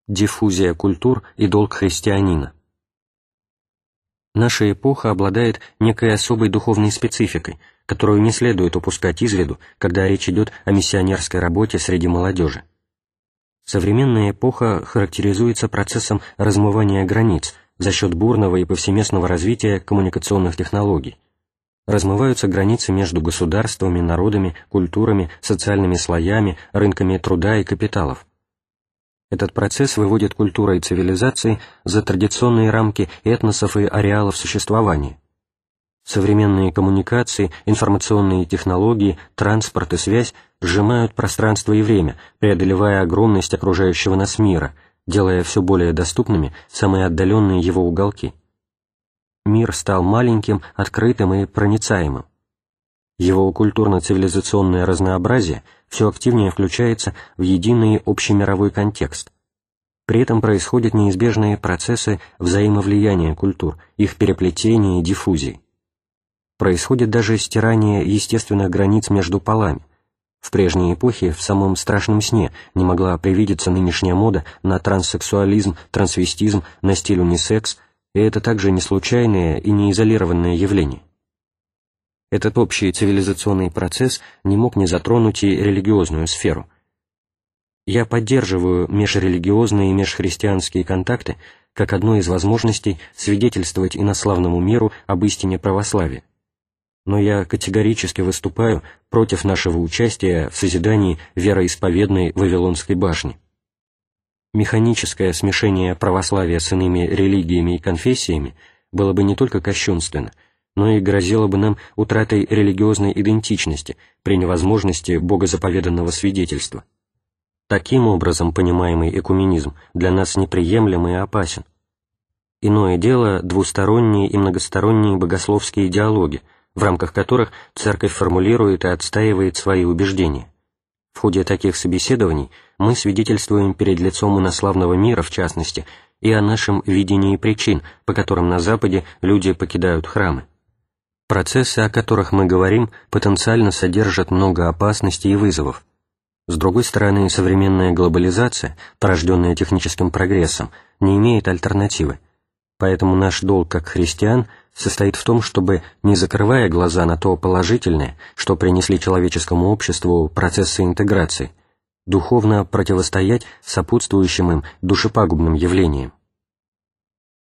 Диффузия культур и долг христианина. Наша эпоха обладает некой особой духовной спецификой, которую не следует упускать из виду, когда речь идет о миссионерской работе среди молодежи. Современная эпоха характеризуется процессом размывания границ за счет бурного и повсеместного развития коммуникационных технологий. Размываются границы между государствами, народами, культурами, социальными слоями, рынками труда и капиталов. Этот процесс выводит культуры и цивилизации за традиционные рамки этносов и ареалов существования. Современные коммуникации, информационные технологии, транспорт и связь сжимают пространство и время, преодолевая огромность окружающего нас мира, делая все более доступными самые отдаленные его уголки. Мир стал маленьким, открытым и проницаемым. Его культурно-цивилизационное разнообразие все активнее включается в единый общемировой контекст. При этом происходят неизбежные процессы взаимовлияния культур, их переплетения и диффузии. Происходит даже стирание естественных границ между полами. В прежней эпохе в самом страшном сне не могла привидеться нынешняя мода на транссексуализм, трансвестизм, на стиль унисекс, и это также не случайное и не изолированное явление. Этот общий цивилизационный процесс не мог не затронуть и религиозную сферу. Я поддерживаю межрелигиозные и межхристианские контакты как одну из возможностей свидетельствовать инославному миру об истине православия. Но я категорически выступаю против нашего участия в созидании вероисповедной Вавилонской башни. Механическое смешение православия с иными религиями и конфессиями было бы не только кощунственно, но и грозило бы нам утратой религиозной идентичности при невозможности богозаповеданного свидетельства. Таким образом понимаемый экуменизм для нас неприемлем и опасен. Иное дело двусторонние и многосторонние богословские диалоги, в рамках которых Церковь формулирует и отстаивает свои убеждения. В ходе таких собеседований мы свидетельствуем перед лицом инославного мира, в частности, и о нашем видении причин, по которым на Западе люди покидают храмы. Процессы, о которых мы говорим, потенциально содержат много опасностей и вызовов. С другой стороны, современная глобализация, порожденная техническим прогрессом, не имеет альтернативы. Поэтому наш долг как христиан состоит в том, чтобы, не закрывая глаза на то положительное, что принесли человеческому обществу процессы интеграции, духовно противостоять сопутствующим им душепагубным явлениям.